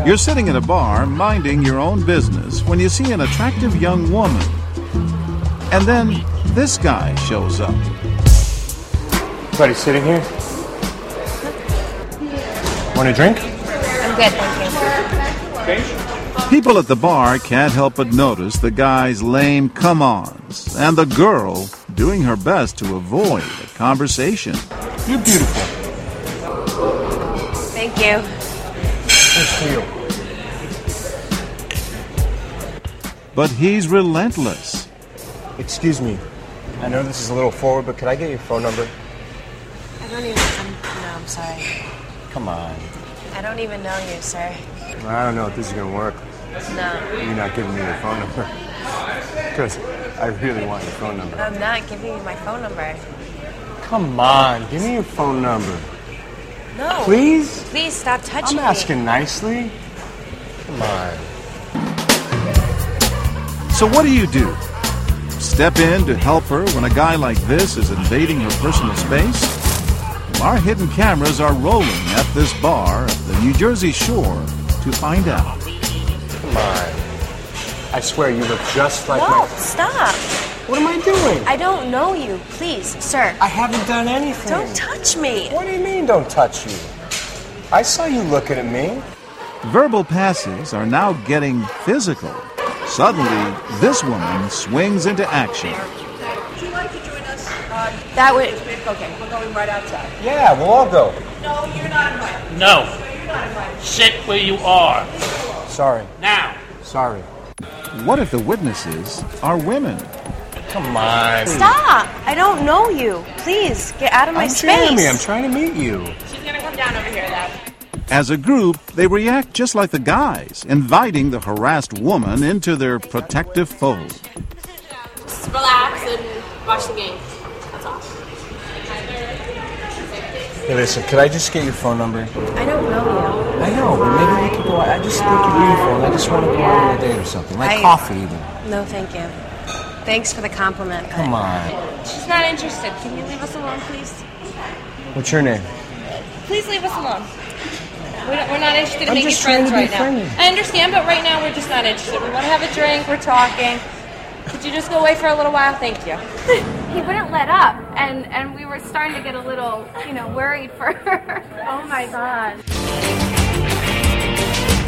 You're sitting in a bar minding your own business when you see an attractive young woman. And then this guy shows up. Buddy sitting here? Want a drink? I'm good, thank you. People at the bar can't help but notice the guy's lame come-ons and the girl doing her best to avoid a conversation. You're beautiful. Thank you. Thanks for you. But he's relentless. Excuse me. I know this is a little forward, but could I get your phone number? I'm sorry. Come on. I don't even know you, sir. I don't know if this is going to work. No. You're not giving me your phone number. Because I really want your phone number. I'm not giving you my phone number. Come on, give me your phone number. No. Please? Please stop touching me. I'm asking nicely. Come on. So what do? Step in to help her when a guy like this is invading her personal space? Our hidden cameras are rolling at this bar at the New Jersey shore to find out. Come on. I swear you look just like No, stop. What am I doing? I don't know you. Please, sir. I haven't done anything. Don't touch me. What do you mean, don't touch you? I saw you looking at me. Verbal passes are now getting physical. Suddenly, this woman swings into action. Would you like to join us? That would... Okay, we're going right outside. Yeah, we'll all go. No, you're not invited. No. You're not invited. Sit where you are. Sorry. Now. Sorry. What if the witnesses are women? Come on. Stop. I don't know you. Please, get out of my space. Jeremy. I'm trying to meet you. She's going to come down over here, then. As a group, they react just like the guys, inviting the harassed woman into their protective fold. Just relax and watch the game. That's all. Hey, listen, could I just get your phone number? I don't know you. I know, but maybe we could go out. I just think you're beautiful, and I just want to go out on a date or something. Like coffee, even. No, thank you. Thanks for the compliment. But... Come on. She's not interested. Can you leave us alone, please? What's your name? Please leave us alone. We're not interested in I'm making just trying friends to be right now. friendly. I understand, but right now we're just not interested. We want to have a drink. We're talking. Could you just go away for a little while? Thank you. He wouldn't let up, and we were starting to get a little, worried for her. Oh my God.